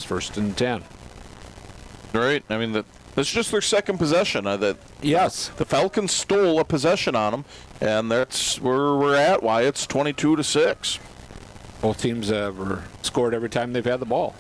first and 10. Right. I mean, that's just their second possession. Yes. The Falcons stole a possession on them, and that's where we're at. Why it's 22-6. Both teams have scored every time they've had the ball.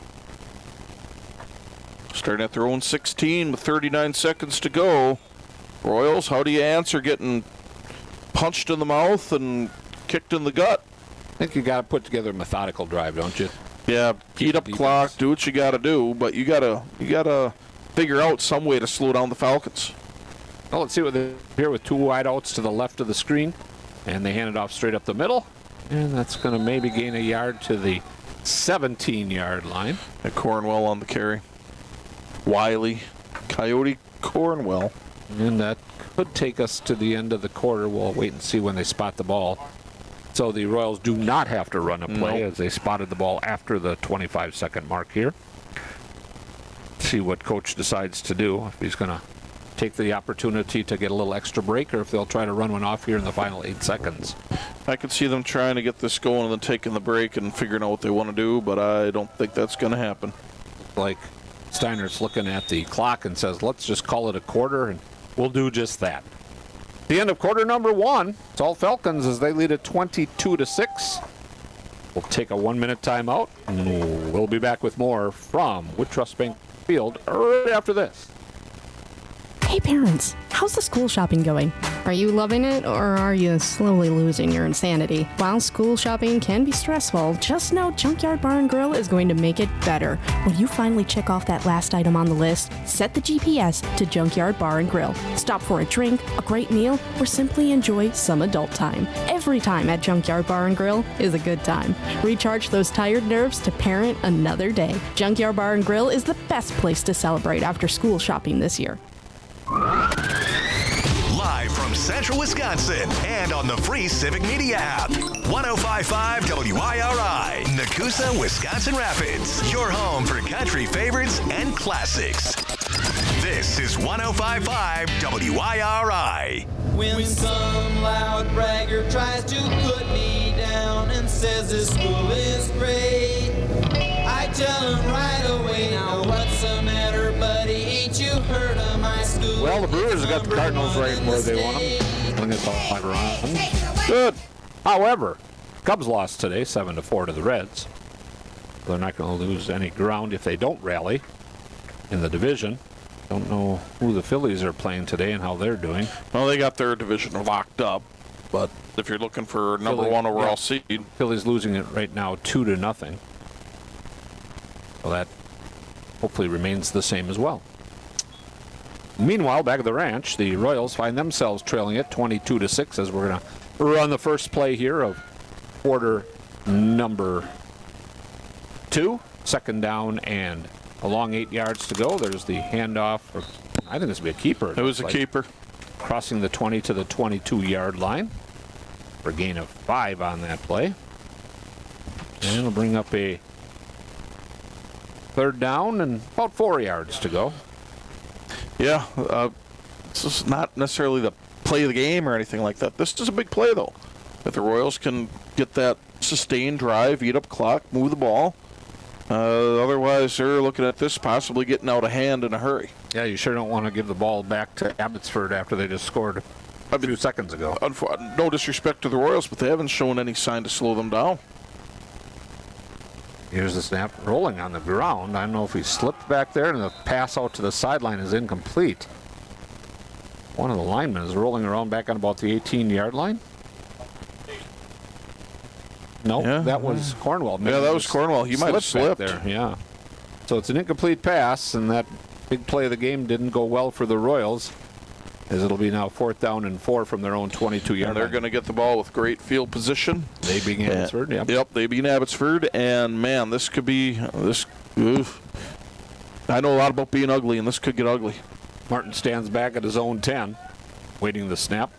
Starting at their own 16 with 39 seconds to go. Royals, how do you answer getting punched in the mouth and kicked in the gut? I think you got to put together a methodical drive, don't you? Yeah, heat up clock, do what you got to do, but you gotta figure out some way to slow down the Falcons. Well, let's see what they're here with two wideouts to the left of the screen, and they hand it off straight up the middle, and that's going to maybe gain a yard to the 17-yard line. And Cornwell on the carry. Wiley, Coyote, Cornwell. And that could take us to the end of the quarter. We'll wait and see when they spot the ball. So the Royals do not have to run a play as they spotted the ball after the 25-second mark here. See what coach decides to do, if he's going to take the opportunity to get a little extra break or if they'll try to run one off here in the final 8 seconds. I could see them trying to get this going and then taking the break and figuring out what they want to do, but I don't think that's going to happen. Like Steiner's looking at the clock and says, let's just call it a quarter, and we'll do just that. The end of quarter number 1. It's all Falcons as they lead at 22-6. We'll take a 1-minute timeout, and we'll be back with more from Woodtrust Bank Field right after this. Hey parents, how's the school shopping going? Are you loving it, or are you slowly losing your insanity? While school shopping can be stressful, just know Junkyard Bar & Grill is going to make it better. When you finally check off that last item on the list, set the GPS to Junkyard Bar & Grill. Stop for a drink, a great meal, or simply enjoy some adult time. Every time at Junkyard Bar & Grill is a good time. Recharge those tired nerves to parent another day. Junkyard Bar & Grill is the best place to celebrate after school shopping this year. Live from Central Wisconsin and on the free Civic Media app. 105.5 WIRI, Nakusa, Wisconsin Rapids. Your home for country favorites and classics. This is 105.5 WIRI. When some loud bragger tries to put me down and says this school is great, I tell him right away, now what's the matter, buddy? Ain't you heard of my school? Well, the Brewers have got the Cardinals right where they want them. Winning it by 5 runs. Good. However, Cubs lost today, 7-4 to the Reds. They're not going to lose any ground if they don't rally in the division. Don't know who the Phillies are playing today and how they're doing. Well, they got their division locked up, but if you're looking for number one overall seed. Phillies losing it right now 2-0. Well, that hopefully remains the same as well. Meanwhile, back at the ranch, the Royals find themselves trailing it 22-6 as we're going to run the first play here of quarter number 2. Second down and a long 8 yards to go. There's the handoff. I think this will be a keeper. It was a keeper. Crossing the 20 to the 22-yard line for a gain of 5 on that play. And it'll bring up a third down and about 4 yards to go. Yeah, this is not necessarily the play of the game or anything like that. This is a big play, though. If the Royals can get that sustained drive, eat up clock, move the ball. Otherwise, they're looking at this possibly getting out of hand in a hurry. Yeah, you sure don't want to give the ball back to Abbotsford after they just scored a few seconds ago. No disrespect to the Royals, but they haven't shown any sign to slow them down. Here's the snap rolling on the ground. I don't know if he slipped back there, and the pass out to the sideline is incomplete. One of the linemen is rolling around back on about the 18-yard line. No, that was Cornwell. Maybe that was Cornwell. He might have slipped there. Yeah. So it's an incomplete pass, and that big play of the game didn't go well for the Royals, as it'll be now 4th down and 4 from their own 22-yard line. They're going to get the ball with great field position. They beat Abbotsford, Yep, they beat Abbotsford, and man, this could be this. Oof. I know a lot about being ugly, and this could get ugly. Martin stands back at his own 10, waiting the snap.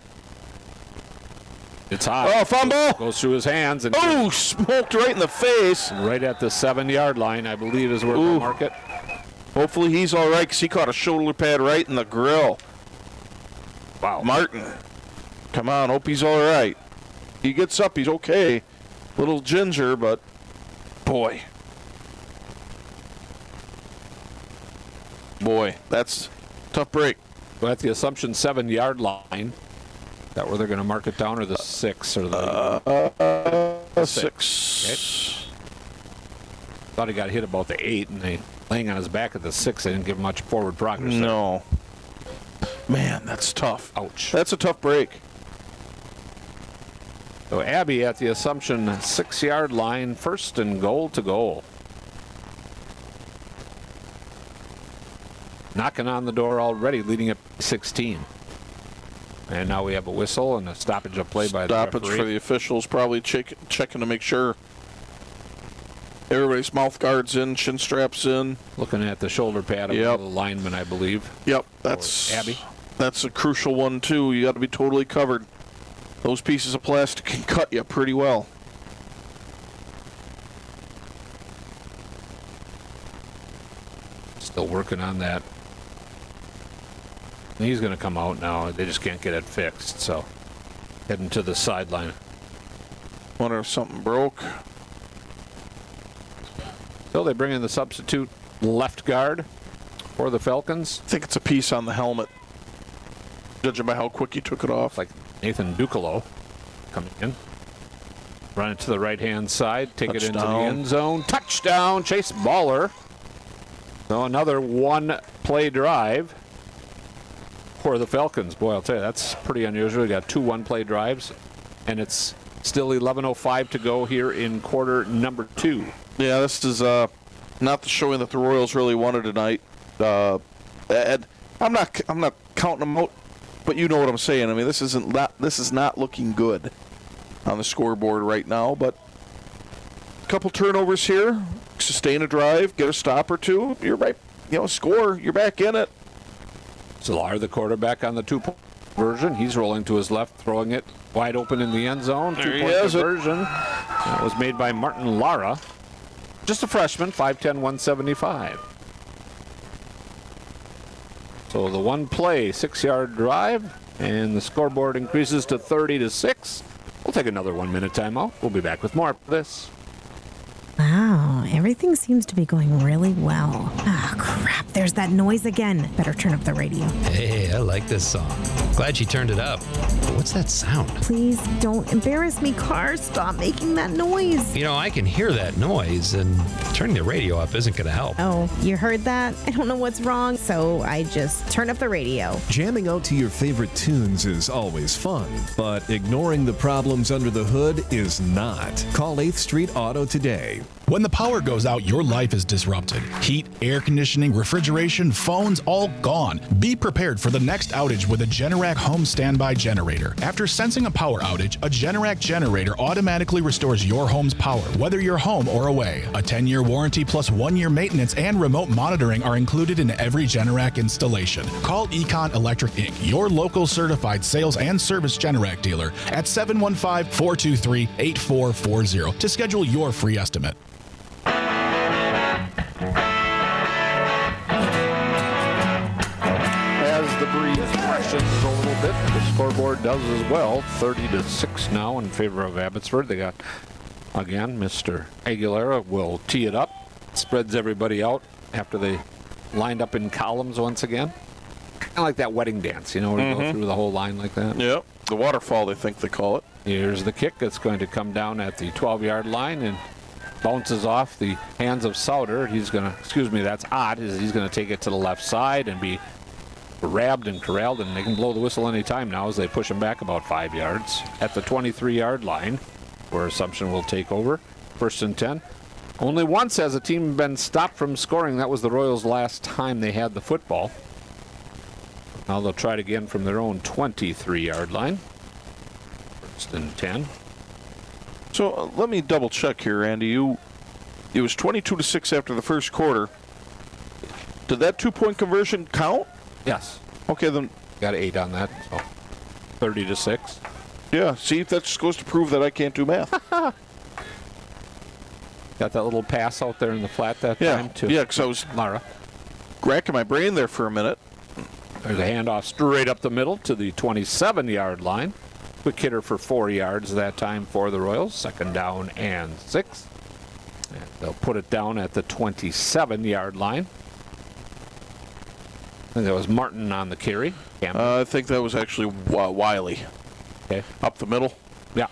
It's hot. Oh, fumble! Goes through his hands and smoked right in the face. Right at the 7-yard line, I believe, is where they'll mark it. Hopefully he's all right, because he caught a shoulder pad right in the grill. Wow. Martin, come on, hope he's all right. He gets up, he's okay. Little ginger, but boy. Boy, that's a tough break. We're at the Assumption 7-yard line. Is that where they're going to mark it down, or the 6? Or the 6. Thought he got hit about the 8, and they laying on his back at the 6. They didn't give much forward progress. No. Man, that's tough. Ouch. That's a tough break. So Abbey at the Assumption 6-yard line, 1st and goal to goal. Knocking on the door already, leading at 16. And now we have a whistle and a stoppage of play by the referee. Stoppage for the officials, probably checking to make sure everybody's mouth guards in, shin straps in. Looking at the shoulder pad of the lineman, I believe. Yep, that's Abbey. That's a crucial one too. You got to be totally covered. Those pieces of plastic can cut you pretty well. Still working on that. He's going to come out now. They just can't get it fixed, so heading to the sideline. Wonder if something broke. So they bring in the substitute left guard for the Falcons. I think it's a piece on the helmet, judging by how quick he took it off. Like Nathan Ducalo coming in. Run it to the right-hand side. Take it into the end zone. Touchdown, Chase Baller. So another one-play drive for the Falcons. Boy, I'll tell you, that's pretty unusual. We got 2 one-play drives, and it's still 11:05 to go here in quarter number 2. Yeah, this is not the showing that the Royals really wanted tonight. Ed, I'm not counting them out, but you know what I'm saying. I mean, this is not looking good on the scoreboard right now. But a couple turnovers here, sustain a drive, get a stop or two. You're right, score. You're back in it. Szilard, the quarterback on the 2-point conversion. He's rolling to his left, throwing it wide open in the end zone. 2-point conversion. That was made by Martin Lara. Just a freshman, 5'10", 175. So the one-play, 6-yard drive, and the scoreboard increases to 30-6. We'll take another 1-minute timeout. We'll be back with more of this. Wow, everything seems to be going really well. Ah, crap, there's that noise again. Better turn up the radio. Hey, I like this song. Glad she turned it up. But what's that sound? Please don't embarrass me, car. Stop making that noise. I can hear that noise, and turning the radio up isn't going to help. Oh, you heard that? I don't know what's wrong, so I just turned up the radio. Jamming out to your favorite tunes is always fun, but ignoring the problems under the hood is not. Call 8th Street Auto today. When the power goes out, your life is disrupted. Heat, air conditioning, refrigeration, phones, all gone. Be prepared for the next outage with a Generac home standby generator. After sensing a power outage, a Generac generator automatically restores your home's power, whether you're home or away. A 10-year warranty plus 1-year maintenance and remote monitoring are included in every Generac installation. Call Econ Electric Inc., your local certified sales and service Generac dealer, at 715-423-8440 to schedule your free estimate. As the breeze freshens a little bit, the scoreboard does as well. 30-6 now in favor of Abbotsford. They got, again, Mr. Aguilera will tee it up. Spreads everybody out after they lined up in columns once again. Kind of like that wedding dance, where you go through the whole line like that. Yep, the waterfall, they think they call it. Here's the kick. It's going to come down at the 12-yard line and bounces off the hands of Sauter. That's Ott. He's going to take it to the left side and be grabbed and corralled, and they can blow the whistle any time now as they push him back about 5 yards at the 23-yard line, where Assumption will take over. 1st and 10. Only once has a team been stopped from scoring. That was the Royals last time they had the football. Now they'll try it again from their own 23-yard line. 1st and 10. So let me double check here, Andy. It was 22-6 after the first quarter. Did that 2-point conversion count? Yes. Okay, then. Got 8 on that, so 30-6. Yeah, see, that just goes to prove that I can't do math. Got that little pass out there in the flat that time, too. Yeah, because I was Lara. racking my brain there for a minute. There's a handoff straight up the middle to the 27-yard line. Quick hitter for 4 yards that time for the Royals. 2nd down and 6. And they'll put it down at the 27-yard line. I think that was Martin on the carry. I think that was actually Wiley. Okay. Up the middle. Yeah.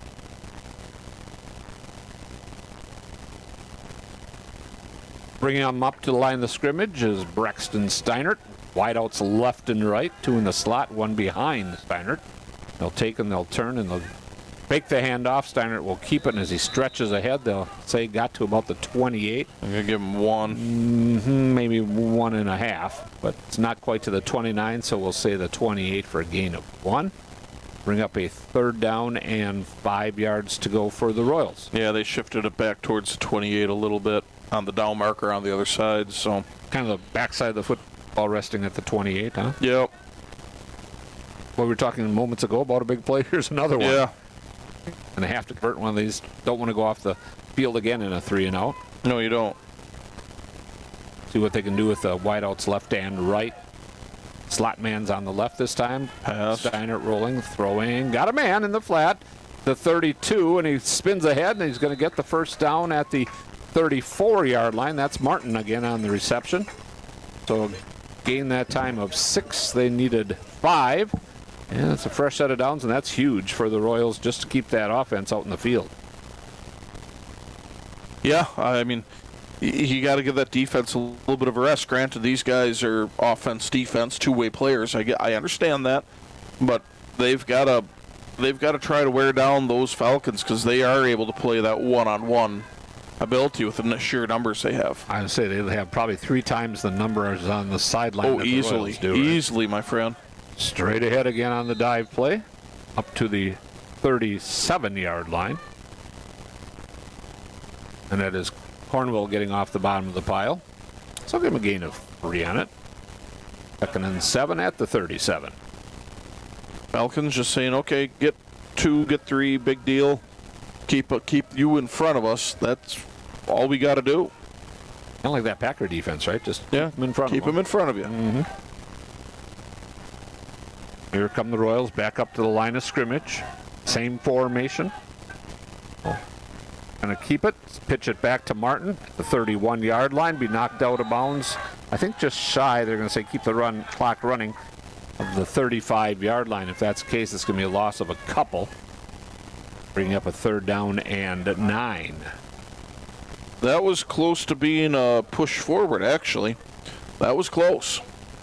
Bringing them up to the line of scrimmage is Braxton Steinert. Wideouts left and right, two in the slot, one behind Steinert. They'll take and they'll turn and they'll fake the handoff. Steinert will keep it, and as he stretches ahead, they'll say got to about the 28. I'm going to give him 1. Maybe 1.5, but it's not quite to the 29, so we'll say the 28 for a gain of 1. Bring up a 3rd down and 5 yards to go for the Royals. Yeah, they shifted it back towards the 28 a little bit on the down marker on the other side. So kind of the backside of the football resting at the 28, huh? Yep. What we were talking moments ago about a big play, here's another one. Yeah. And they have to convert one of these. Don't want to go off the field again in a 3-and-out. No, you don't. See what they can do with the wideouts left and right. Slot man's on the left this time. Pass. Steinert rolling, throwing. Got a man in the flat. The 32, and he spins ahead, and he's going to get the first down at the 34-yard line. That's Martin again on the reception. So gain that time of 6. They needed 5. And it's a fresh set of downs, and that's huge for the Royals just to keep that offense out in the field. Yeah, I mean, you got to give that defense a little bit of a rest. Granted, these guys are offense, defense, two-way players. I understand that, but they've got to try to wear down those Falcons because they are able to play that one-on-one ability with the sheer numbers they have. I would say they have probably 3 times the numbers on the sideline. Oh, that easily, the Royals do, right? easily, my friend. Straight ahead again on the dive play, up to the 37-yard line. And that is Cornwell getting off the bottom of the pile. So I'll give him a gain of 3 on it. 2nd and 7 at the 37. Falcons just saying, okay, get 2, get 3, big deal. Keep you in front of us. That's all we got to do. Kind of like that Packer defense, right? Just Yeah, keep them in front keep of them. them in front of you. Mm-hmm. Here come the Royals back up to the line of scrimmage. Same formation. Gonna keep it, pitch it back to Martin. The 31-yard line, be knocked out of bounds. I think just shy. They're gonna say keep the clock running of the 35-yard line. If that's the case, it's gonna be a loss of a couple. Bringing up a 3rd down and 9. That was close to being a push forward, actually. That was close.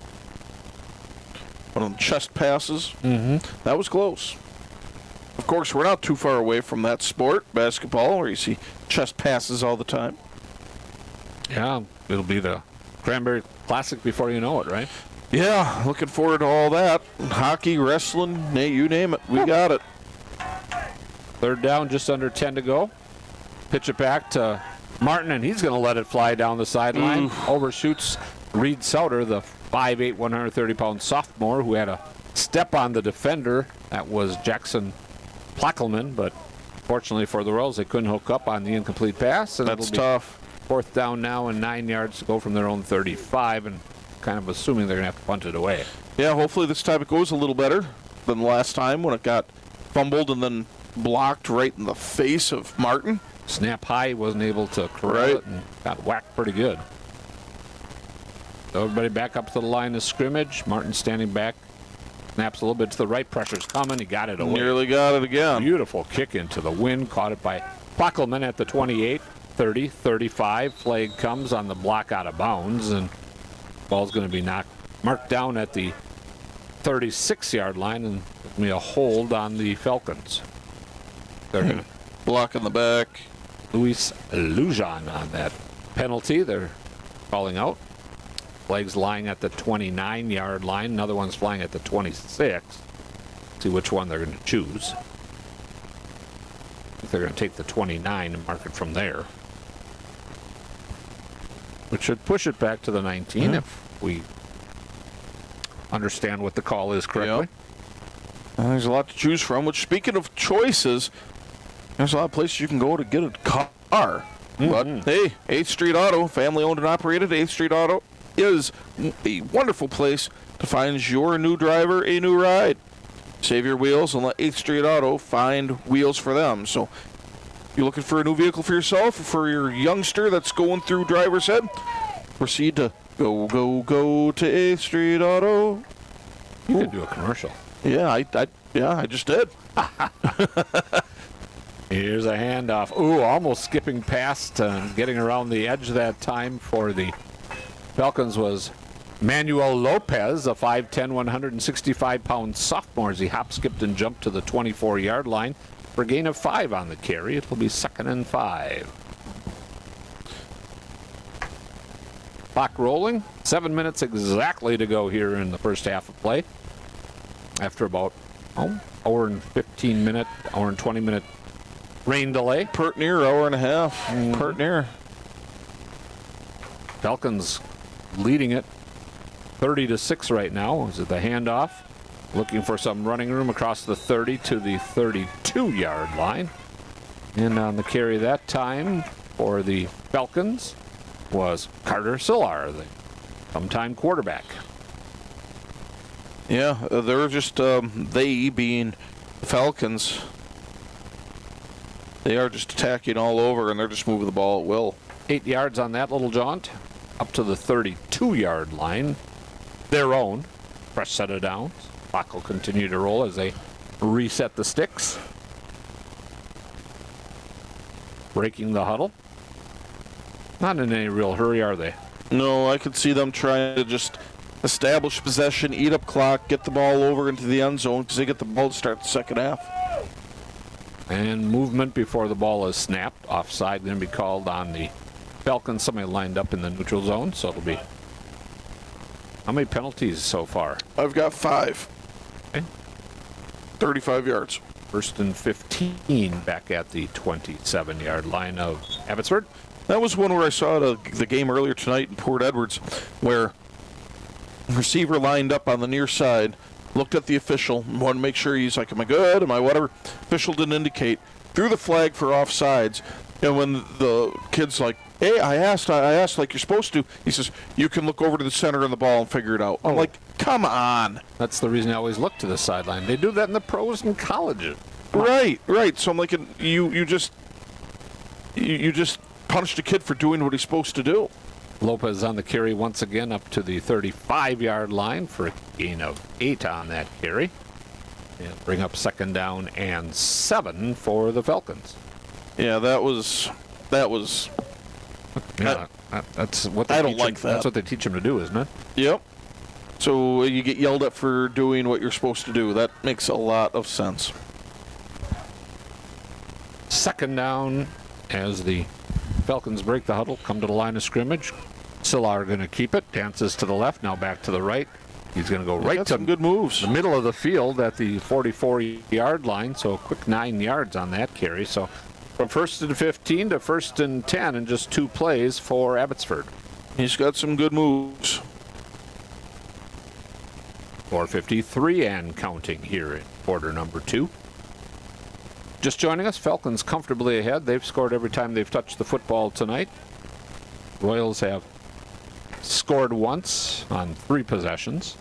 One of the chest passes. That was close. Of course, we're not too far away from that sport, basketball, where you see chest passes all the time. Yeah, it'll be the Cranberry Classic before you know it, right? Yeah, looking forward to all that. Hockey, wrestling, you name it. We got it. 3rd down, just under 10 to go. Pitch it back to Martin, and he's going to let it fly down the sideline. Overshoots Reed Souter, the 5'8", 130-pound sophomore who had a step on the defender. That was Jackson Plackelman, but fortunately for the Royals, they couldn't hook up on the incomplete pass. And That's it'll be tough. 4th down now and 9 yards to go from their own 35, and kind of assuming they're going to have to punt it away. Yeah, hopefully this time it goes a little better than last time when it got fumbled and then blocked right in the face of Martin. Snap high, wasn't able to corral it and got whacked pretty good. So everybody back up to the line of scrimmage. Martin standing back. Snaps a little bit to the right. Pressure's coming. He got it away. Nearly got it again. Beautiful kick into the wind. Caught it by Plackelman at the 28, 30, 35. Flag comes on the block out of bounds, and ball's going to be marked down at the 36-yard line, and there's going to be a hold on the Falcons. They're going to block in the back. Luis Lujan on that penalty. They're calling out. Flag's lying at the 29-yard line. Another one's flying at the 26. See which one they're going to choose. I think they're going to take the 29 and mark it from there. Which should push it back to the 19 if we understand what the call is correctly. Yep. There's a lot to choose from, which, speaking of choices, there's a lot of places you can go to get a car. But, hey, 8th Street Auto, family-owned and operated. 8th Street Auto is a wonderful place to find your new driver a new ride. Save your wheels and let 8th Street Auto find wheels for them. So, you're looking for a new vehicle for yourself or for your youngster that's going through driver's ed? Proceed to Go, go, go to 8th Street Auto. You could do a commercial. Yeah, I just did. Here's a handoff. Ooh, almost skipping past, getting around the edge that time for the Falcons was Manuel Lopez, a 5'10", 165-pound sophomore, as he hop, skipped, and jumped to the 24-yard line for a gain of 5 on the carry. It will be 2nd and 5. Clock rolling. 7 minutes exactly to go here in the first half of play. After about hour and 20-minute rain delay. Pert near hour and a half. Pert near. Falcons leading it 30-6 right now. Is it the handoff? Looking for some running room across the 30 to the 32-yard line. And on the carry that time for the Falcons was Carter Sillar, the sometime quarterback. Yeah, they're just, they being the Falcons, they are just attacking all over, and they're just moving the ball at will. 8 yards on that little jaunt, up to the 32-yard line. Their own. Fresh set of downs. Clock will continue to roll as they reset the sticks. Breaking the huddle. Not in any real hurry, are they? No, I could see them trying to just establish possession, eat up clock, get the ball over into the end zone because they get the ball to start the second half. And movement before the ball is snapped. Offside going to be called on the Falcons. Somebody lined up in the neutral zone, so it'll be... How many penalties so far? I've got 5. Okay. 35 yards. 1st and 15 back at the 27-yard line of Abbotsford. That was one where I saw the game earlier tonight in Port Edwards, where receiver lined up on the near side, looked at the official, wanted to make sure he's like, am I good? Am I whatever? Official didn't indicate. Threw the flag for offsides, and when the kid's like, hey, I asked like you're supposed to, he says, you can look over to the center of the ball and figure it out. I'm like, come on. That's the reason I always look to the sideline. They do that in the pros and colleges. Right. So I'm like, you just punished a kid for doing what he's supposed to do. Lopez on the carry once again up to the 35-yard line for a gain of 8 on that carry. And bring up 2nd down and 7 for the Falcons. Yeah, that was. Yeah, that's what they I don't teach like them, that. That's what they teach them to do, isn't it? Yep. So you get yelled at for doing what you're supposed to do. That makes a lot of sense. 2nd down as the Falcons break the huddle, come to the line of scrimmage. Sillar going to keep it, dances to the left, now back to the right. He's going to go right to some good moves. The middle of the field at the 44-yard line, so a quick 9 yards on that carry. So from 1st and 15 to 1st and 10 in just 2 plays for Abbotsford. He's got some good moves. 4:53 and counting here in quarter number 2. Just joining us, Falcons comfortably ahead. They've scored every time they've touched the football tonight. Royals have scored once on 3 possessions.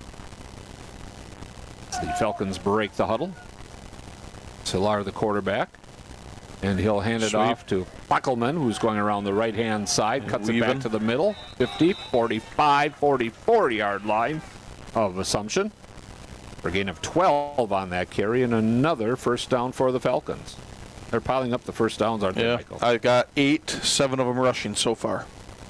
The Falcons break the huddle. Sillar, the quarterback, and he'll hand it off to Buckelman, who's going around the right-hand side, cuts it back to the middle, 50, 45, 44-yard line of Assumption. For a gain of 12 on that carry, and another 1st down for the Falcons. They're piling up the 1st downs, aren't they, Michael? I got 8, 7 of them rushing so far.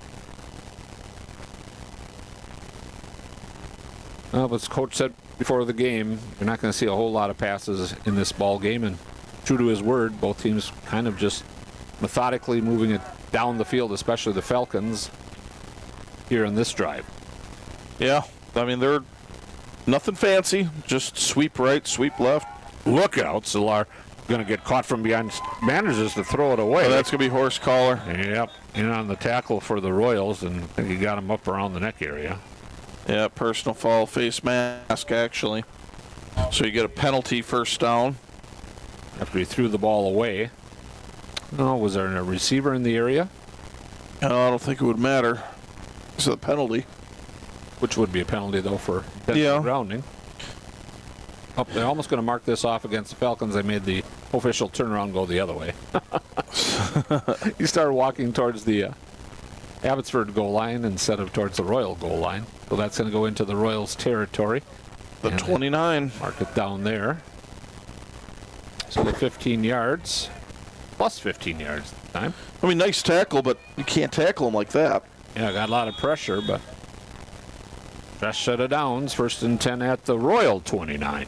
Well, as Coach said before the game, you're not going to see a whole lot of passes in this ball game, and true to his word, both teams kind of just methodically moving it down the field, especially the Falcons, here in this drive. Yeah, I mean, they're nothing fancy, just sweep right, sweep left. Look out, Sillar going to get caught from behind, manages to throw it away. Oh, that's going to be horse collar. Yep, in on the tackle for the Royals, and I think he got him up around the neck area. Yeah, personal foul, face mask, actually. So you get a penalty 1st down. After he threw the ball away. Oh, was there a receiver in the area? No, I don't think it would matter. It's a penalty. Which would be a penalty, though, for intentional grounding. Oh, they're almost going to mark this off against the Falcons. They made the official turn around and go the other way. He started walking towards the Abbotsford goal line instead of towards the Royal goal line. So that's going to go into the Royals territory. The And 29. Mark it down there. So the 15 yards, plus 15 yards this time. I mean, nice tackle, but you can't tackle him like that. Yeah, got a lot of pressure, but just set of downs. 1st and 10 at the Royal 29.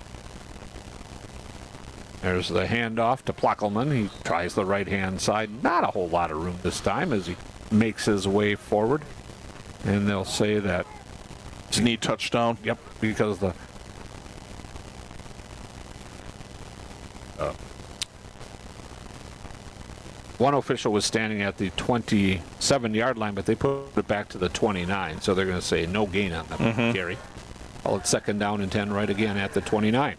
There's the handoff to Plackelman. He tries the right-hand side. Not a whole lot of room this time as he makes his way forward. And they'll say that, It's a neat touchdown. yep, because the one official was standing at the 27-yard line, but they put it back to the 29, so they're going to say no gain on the carry. Call it 2nd down and 10 right again at the 29.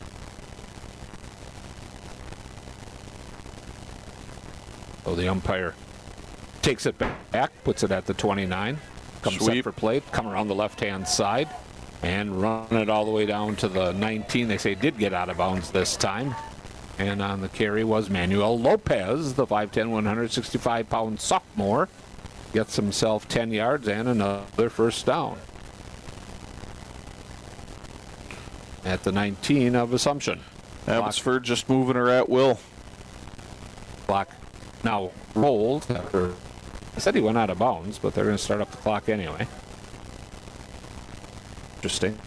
So the umpire takes it back, puts it at the 29, comes set Sweep. for play, come around the left-hand side, and run it all the way down to the 19. They say did get out of bounds this time. And on the carry was Manuel Lopez, the 5'10", 165-pound sophomore. Gets himself 10 yards and another 1st down. At the 19 of Assumption. Abbotsford just moving her at will. Clock now rolled after, I said he went out of bounds, but they're going to start up the clock anyway. Interesting.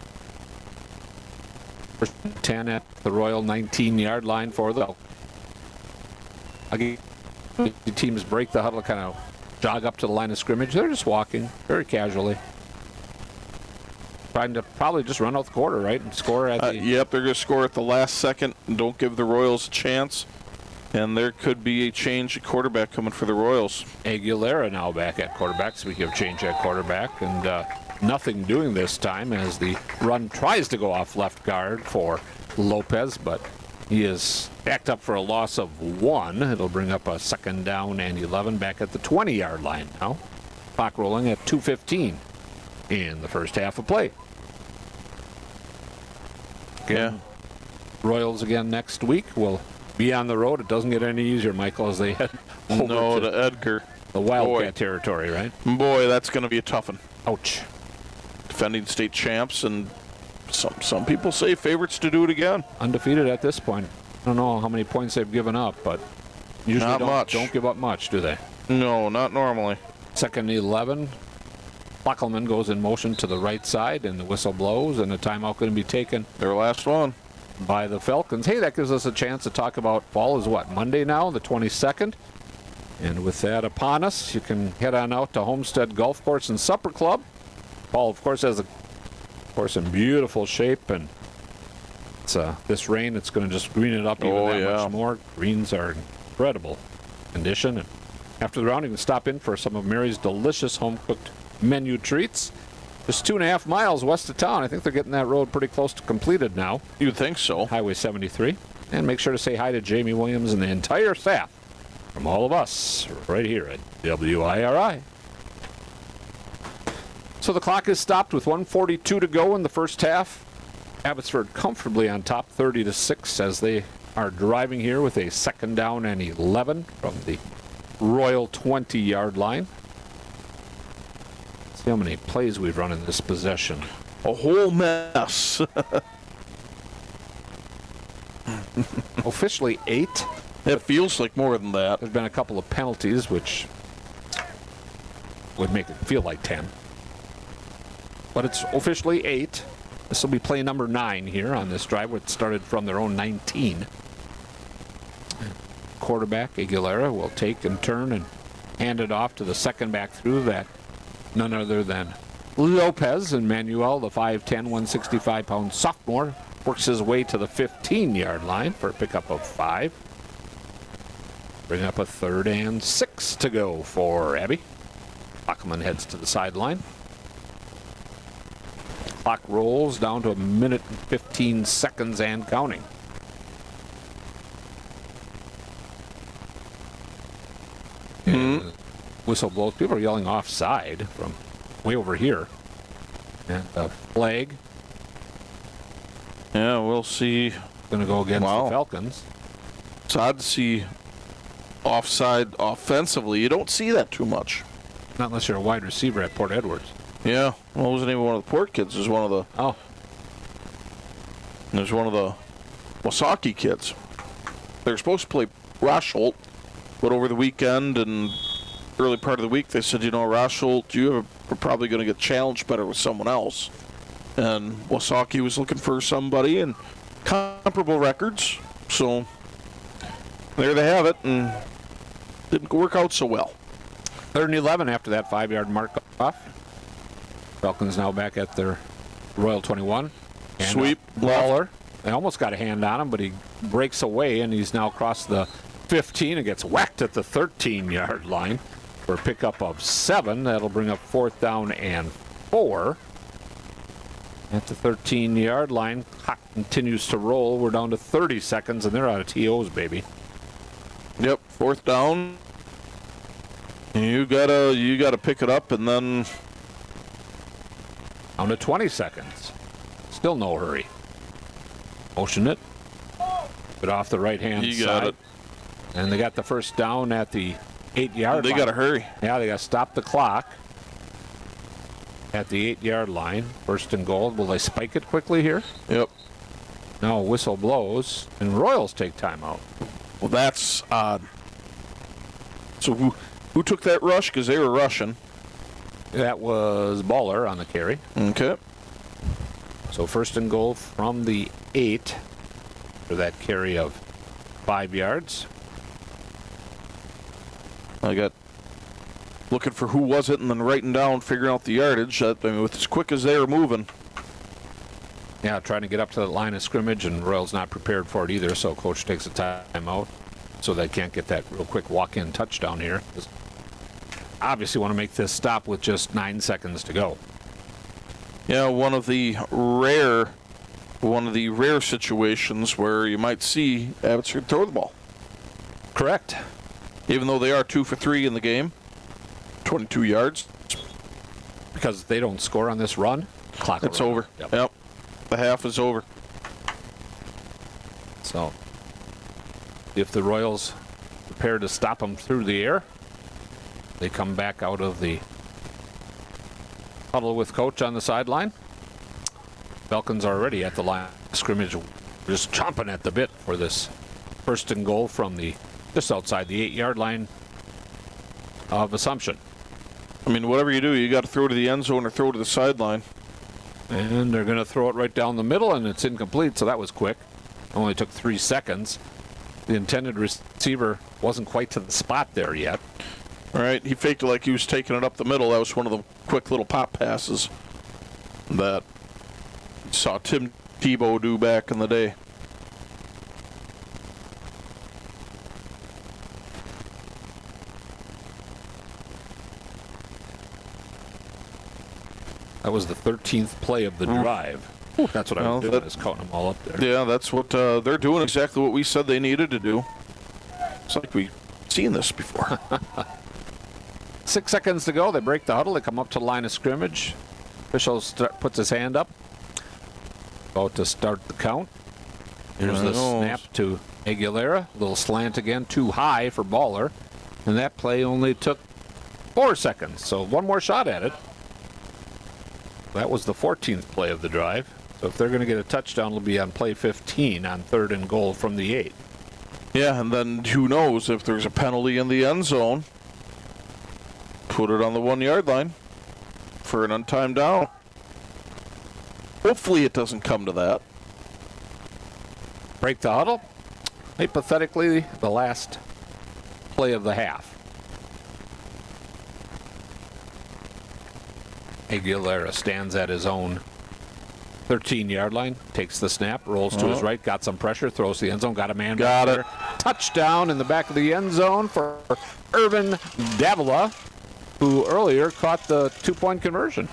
1st and 10 at the Royal 19-yard line for the again, the teams break the huddle, kind of jog up to the line of scrimmage. They're just walking very casually. Trying to probably just run out the quarter, right? And score at the... Yep, they're going to score at the last second and don't give the Royals a chance. And there could be a change at quarterback coming for the Royals. Aguilera now back at quarterback. Speaking of change at quarterback, and nothing doing this time as the run tries to go off left guard for Lopez, but he is backed up for a loss of 1. It'll bring up a 2nd down and 11 back at the 20-yard line now. Clock rolling at 2:15 in the first half of play. Again, Royals again next week. Will be on the road. It doesn't get any easier, Michael, as they head over to Edgar. The Wildcat territory, right? Boy, that's going to be a tough one. Ouch. Defending state champs, and some people say favorites to do it again. Undefeated at this point. I don't know how many points they've given up, but usually Not much. don't give up much, do they? No, not normally. 2nd and 11. Plackelman goes in motion to the right side, and the whistle blows, and a timeout going to be taken Their last one. by the Falcons. Hey, that gives us a chance to talk about fall is what, Monday now, the 22nd? And with that upon us, you can head on out to Homestead Golf Course and Supper Club. Fall, of course, has a course in beautiful shape, and it's this rain, it's going to just green it up even that much more. Greens are in incredible condition. And after the round, you can stop in for some of Mary's delicious home-cooked menu treats. Just 2.5 miles west of town. I think they're getting that road pretty close to completed now. You'd think so. Highway 73. And make sure to say hi to Jamie Williams and the entire staff from all of us right here at WIRI. So the clock is stopped with 1:42 to go in the first half. Abbotsford comfortably on top 30-6 as they are driving here with a 2nd down and 11 from the Royal 20-yard line. See how many plays we've run in this possession. A whole mess. Officially 8. It feels like more than that. There's been a couple of penalties, which would make it feel like 10. But it's officially 8. This will be play number 9 here on this drive, which started from their own 19. Quarterback Aguilera will take and turn and hand it off to the second back through that. None other than Lopez, and Manuel, the 5'10", 165-pound sophomore, works his way to the 15-yard line for a pickup of 5. Bring up a 3rd and 6 to go for Abbey. Bachman heads to the sideline. Clock rolls down to 1 minute and 15 seconds and counting. And whistle blows. People are yelling offside from way over here. And a flag. Yeah, we'll see. Going to go against the Falcons. It's odd to see offside offensively. You don't see that too much. Not unless you're a wide receiver at Port Edwards. Yeah, well, it wasn't even one of the Port kids. It was one of the. Oh. It was one of the Wasaki kids. They were supposed to play Rosholt, but over the weekend and early part of the week, they said, Rosholt, you are probably going to get challenged better with someone else. And Wasaki was looking for somebody and comparable records. So there they have it, and didn't work out so well. 3rd and 11 after that 5-yard mark off. Falcons now back at their Royal 21. And Sweep. Lawler. They almost got a hand on him, but he breaks away, and he's now across the 15 and gets whacked at the 13-yard line for a pickup of 7. That'll bring up 4th down and 4. At the 13-yard line, clock continues to roll. We're down to 30 seconds, and they're out of TOs, baby. Yep, 4th down. You gotta pick it up, and then down to 20 seconds. Still no hurry. Motion it. But off the right-hand side. You got it. And they got the first down at the 8-yard line. They gotta hurry. Yeah, they gotta stop the clock at the 8-yard line. 1st and goal. Will they spike it quickly here? Yep. No, whistle blows, and Royals take timeout. Well, that's odd. So who took that rush? Because they were rushing. That was Baller on the carry. Okay. So 1st and goal from the 8 for that carry of 5 yards. I got looking for who was it and then writing down, figuring out the yardage. With as quick as they were moving. Yeah, trying to get up to the line of scrimmage, and Royals not prepared for it either, so coach takes a timeout so they can't get that real quick walk-in touchdown here. Obviously want to make this stop with just 9 seconds to go. Yeah, one of the rare situations where you might see Abbotsford throw the ball. Correct. Even though they are 2 for 3 in the game, 22 yards. Because if they don't score on this run, clock will It's run. over. Yep. Yep. The half is over. So, if the Royals prepare to stop them through the air, they come back out of the huddle with coach on the sideline. Falcons are already at the line of scrimmage, just chomping at the bit for this 1st and goal from just outside the 8-yard line of Assumption. I mean, whatever you do, you got to throw to the end zone or throw to the sideline. And they're going to throw it right down the middle, and it's incomplete, so that was quick. Only took 3 seconds. The intended receiver wasn't quite to the spot there yet. All right, he faked it like he was taking it up the middle. That was one of the quick little pop passes that saw Tim Tebow do back in the day. That was the 13th play of the drive. That's what I was doing, is counting them all up there. Yeah, that's what they're doing, exactly what we said they needed to do. It's like we've seen this before. 6 seconds to go. They break the huddle. They come up to the line of scrimmage. Official puts his hand up. About to start the count. Here's the snap to Aguilera. A little slant again, too high for Baller. And that play only took 4 seconds. So one more shot at it. That was the 14th play of the drive. So if they're going to get a touchdown, it'll be on play 15 on 3rd and goal from the 8. Yeah, and then who knows if there's a penalty in the end zone. Put it on the 1-yard line for an untimed down. Hopefully it doesn't come to that. Break the huddle. Hypothetically, the last play of the half. Aguilera stands at his own 13-yard line, takes the snap, rolls to his right, got some pressure, throws the end zone, got a man. Got it. Touchdown in the back of the end zone for Irvin Davila, who earlier caught the 2-point conversion.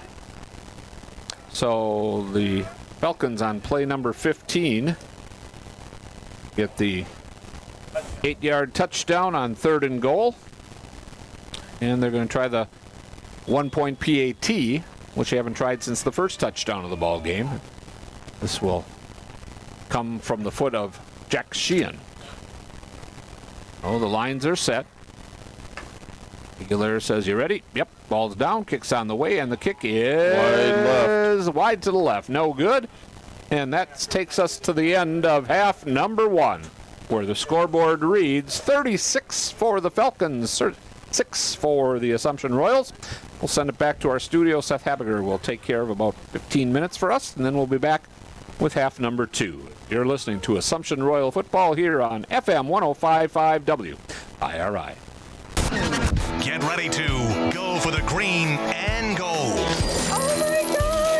So the Falcons on play number 15 get the 8-yard touchdown on 3rd and goal. And they're going to try the 1-point PAT, which they haven't tried since the first touchdown of the ball game. This will come from the foot of Jack Sheehan. Oh, the lines are set. Aguilera says, you ready? Yep. Ball's down, kick's on the way, and the kick is wide to the left. No good. And that takes us to the end of half number 1, where the scoreboard reads 36 for the Falcons, 6 for the Assumption Royals. We'll send it back to our studio. Seth Habiger will take care of about 15 minutes for us, and then we'll be back with half number 2. You're listening to Assumption Royal Football here on FM 105.5 WIRI. Get ready to go for the green and gold. Oh my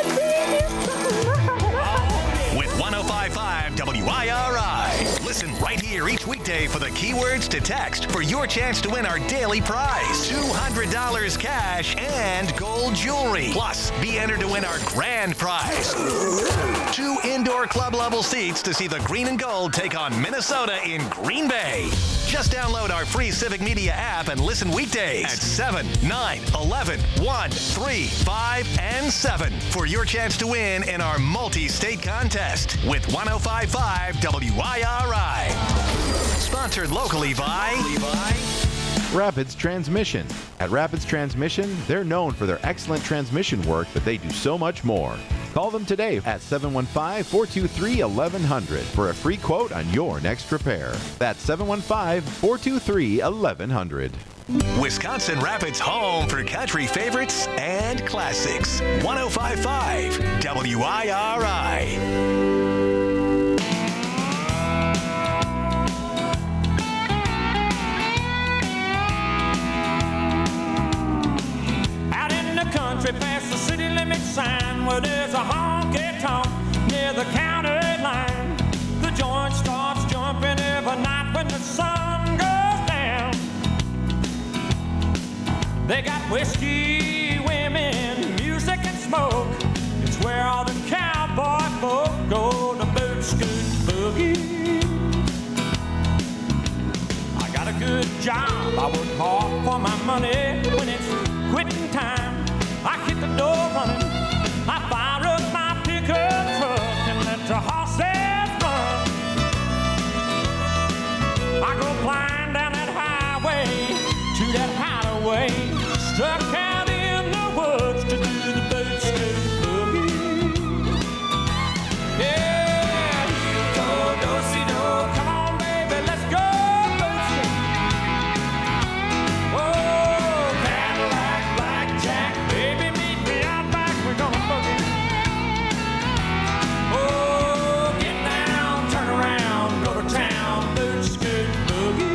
God! With 105.5 WIRI. Listen right here each weekday for the keywords to text for your chance to win our daily prize. $200 cash and gold jewelry. Plus, be entered to win our grand prize. 2 indoor club level seats to see the green and gold take on Minnesota in Green Bay. Just download our free Civic Media app and listen weekdays at 7, 9, 11, 1, 3, 5, and 7 for your chance to win in our multi-state contest with 105.5 WIRI. Sponsored locally by Rapids Transmission. At Rapids Transmission, they're known for their excellent transmission work, but they do so much more. Call them today at 715-423-1100 for a free quote on your next repair. That's 715-423-1100. Wisconsin Rapids' home for country favorites and classics. 105.5 WIRI. Country past the city limit sign where there's a honky-tonk near the county line. The joint starts jumping every night when the sun goes down. They got whiskey, women, music, and smoke. It's where all the cowboy folk go to boot, scoot, boogie. I got a good job, I work hard for my money. When it's quitting time, I hit the door running. I fire up my pickup truck and let the horses run. I go flying down that highway to that hideaway, stuck out in the woods to do the boot scoot boogie. Yeah, do-si-do, come on baby, let's go boot scoot. Oh, Cadillac, blackjack, baby, meet me out back, we're gonna boogie. Oh, get down, turn around, go to town, boot scoot boogie.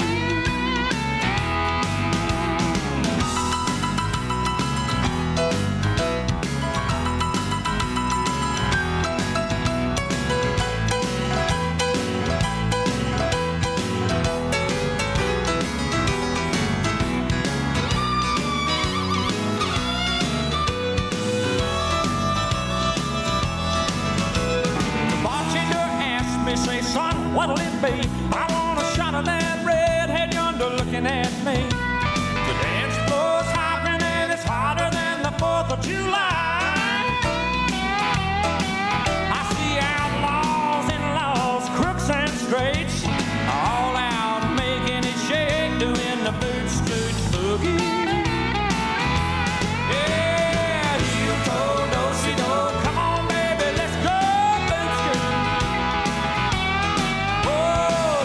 Say, son, what'll it be? I want a shot of that redhead yonder looking at me. The dance floor's hopping and it's hotter than the 4th of July. I see outlaws, in-laws, crooks and straights, all out making it shake, doing the boot scoot boogie. Yeah, heel-toe, do-si-do, come on, baby, let's go boot scoot. Oh,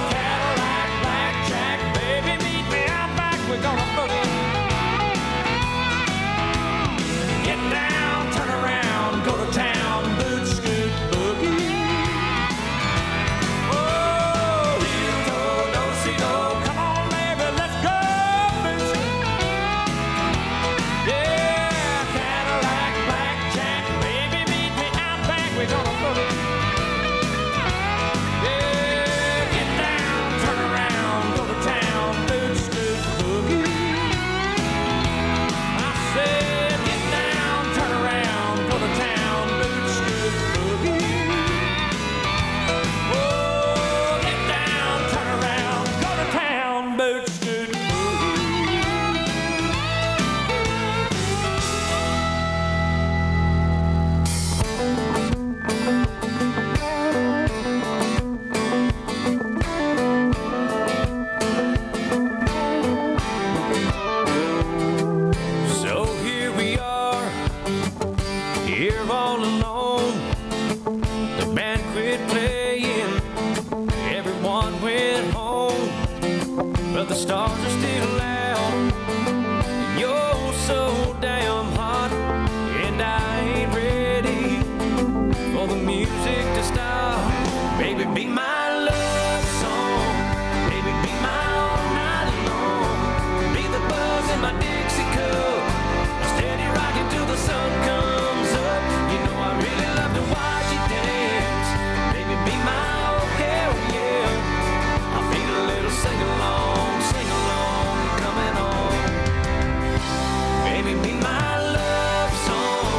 here all alone. The band quit playing, everyone went home, but the stars are still out. And you're so damn hot, and I ain't ready for the music to stop. Baby, be my love song. Baby, be my all night long. Be the buzz in my Dixie cup, steady rocking till the sun comes up. You know I really love to watch you dance. Baby, be my oh hell yeah. I feel a little sing along, coming on. Baby, be my love song.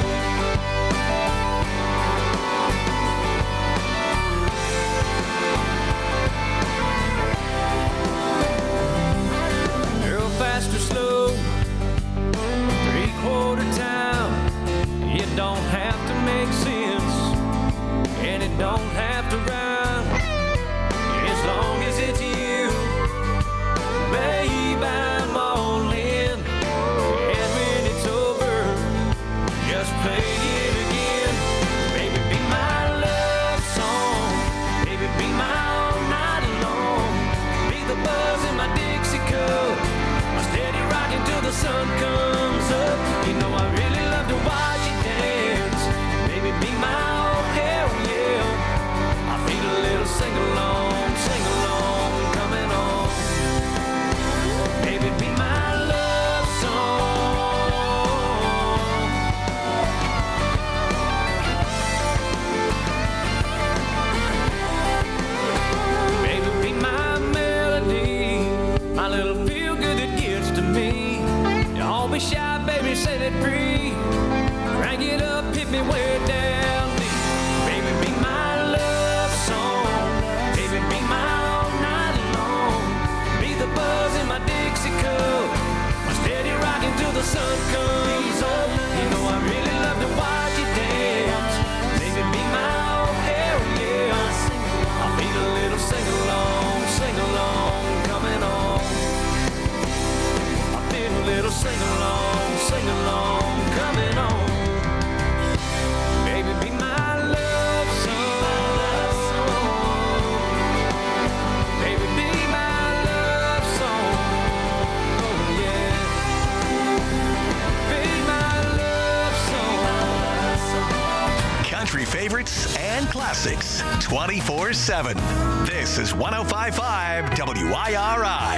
Girl, fast or slow, 3/4 time. It don't have to make sense, and it don't have to rhyme, as long as it's you. Babe, I'm all in, and when it's over, just play it again. Baby, be my love song. Baby, be my all night long. Be the buzz in my Dixie cup, steady rocking till the sun comes up. You know I really love to watch you dance. Baby, be my oh hell yeah. I feel a little sing along, coming on. Baby, be my love song. Baby, be my melody, my little feel good that gets to me. Don't be shy, baby, set it free. Crank it up, hit me way down deep. Baby, be my love song. Baby, be my all night long. Be the buzz in my Dixie cup, steady rocking till the sun comes up. You know I really love to watch you dance. Baby, be my oh hell yeah. I feel a little sing along, coming on. I feel a little sing along, coming on. Baby, be my love song. Baby, be my love song. Oh yeah. Be my love song. Country favorites and classics 24/7. This is 105.5 WIRI.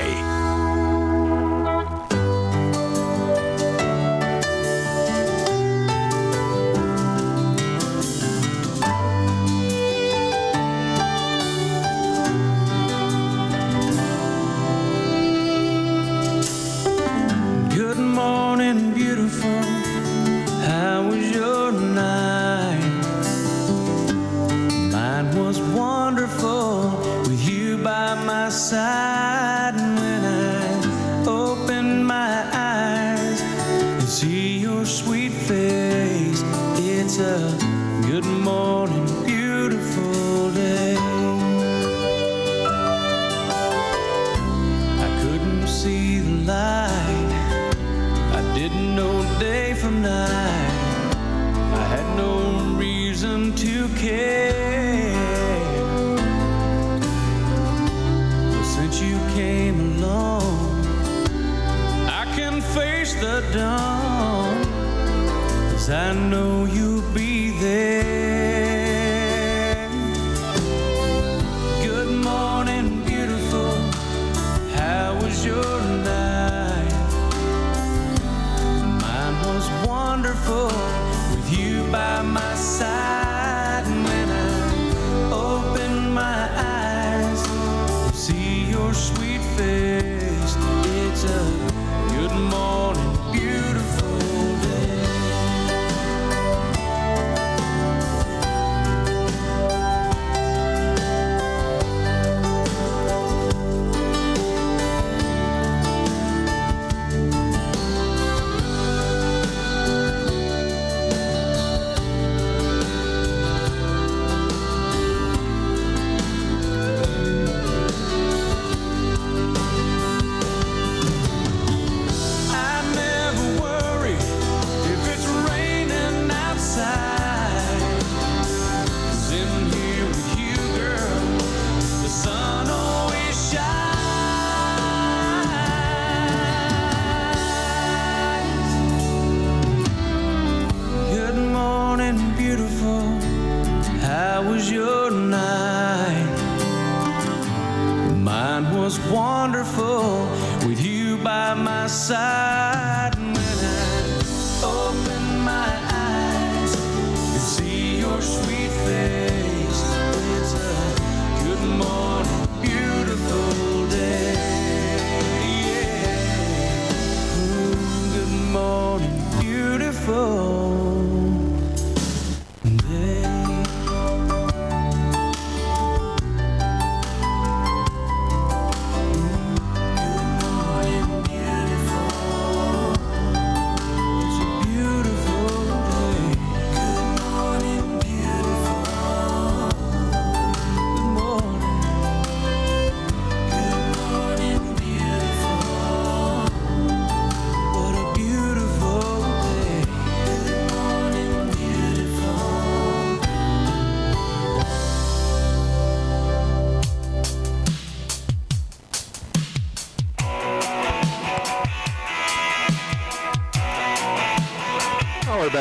Good morning, beautiful. How was your night? Mine was wonderful with you by my side. And when I opened my eyes and see your sweet face, it's a good morning, beautiful day. I couldn't see the light, I didn't know day from night. I had no reason to care. But since you came along, I can face the dawn, 'cause I know you'll be there. Good morning, beautiful. How was your night? Mine was wonderful with you by my side. And when I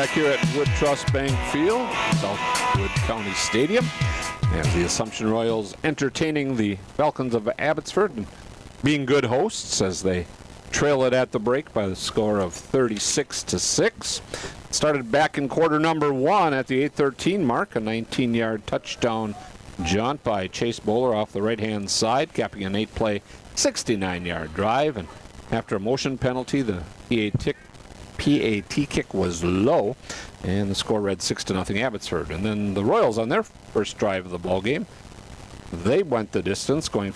back here at Wood Trust Bank Field, Southwood County Stadium, as the Assumption Royals entertaining the Falcons of Abbotsford and being good hosts as they trail it at the break by the score of 36-6. Started back in quarter number 1 at the 8:13 mark, a 19-yard touchdown jaunt by Chase Bowler off the right-hand side, capping an 8-play, 69-yard drive. And after a motion penalty, the PAT kick was low, and the score read 6-0 Abbotsford. And then the Royals, on their first drive of the ball game, they went the distance, going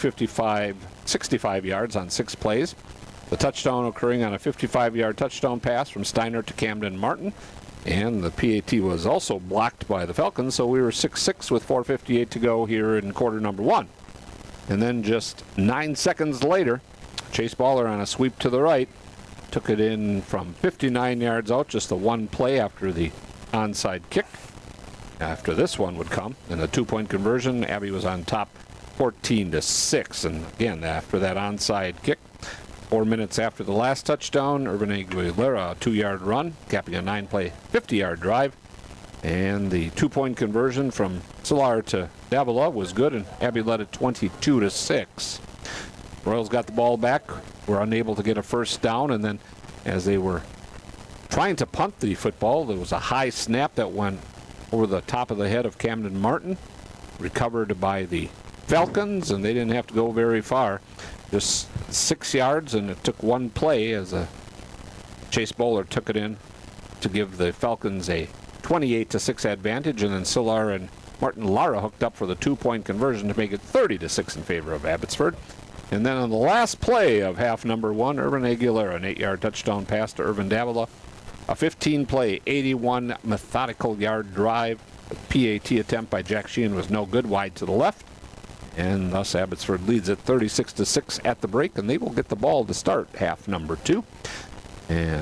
65 yards on 6 plays. The touchdown occurring on a 55-yard touchdown pass from Steiner to Camden Martin. And the PAT was also blocked by the Falcons, so we were 6-6 with 4:58 to go here in quarter number 1. And then just 9 seconds later, Chase Bowler on a sweep to the right took it in from 59 yards out, just a one play after the onside kick. After this one would come, and a 2-point conversion, Abbey was on top 14-6. And again, after that onside kick, 4 minutes after the last touchdown, Urban Aguilera, a 2-yard run, capping a 9-play, 50-yard drive. And the 2-point conversion from Solar to Davila was good, and Abbey led it 22-6. Royals got the ball back, were unable to get a first down, and then as they were trying to punt the football, there was a high snap that went over the top of the head of Camden Martin, recovered by the Falcons, and they didn't have to go very far. Just 6 yards, and it took one play as Chase Bowler took it in to give the Falcons a 28-6 advantage, and then Solar and Martin Lara hooked up for the 2-point conversion to make it 30-6 in favor of Abbotsford. And then on the last play of half number 1, Urban Aguilera, an 8-yard touchdown pass to Irvin Davila, a 15-play, 81 methodical yard drive. The PAT attempt by Jack Sheehan was no good, wide to the left. And thus Abbotsford leads it 36-6 at the break, and they will get the ball to start half number 2. And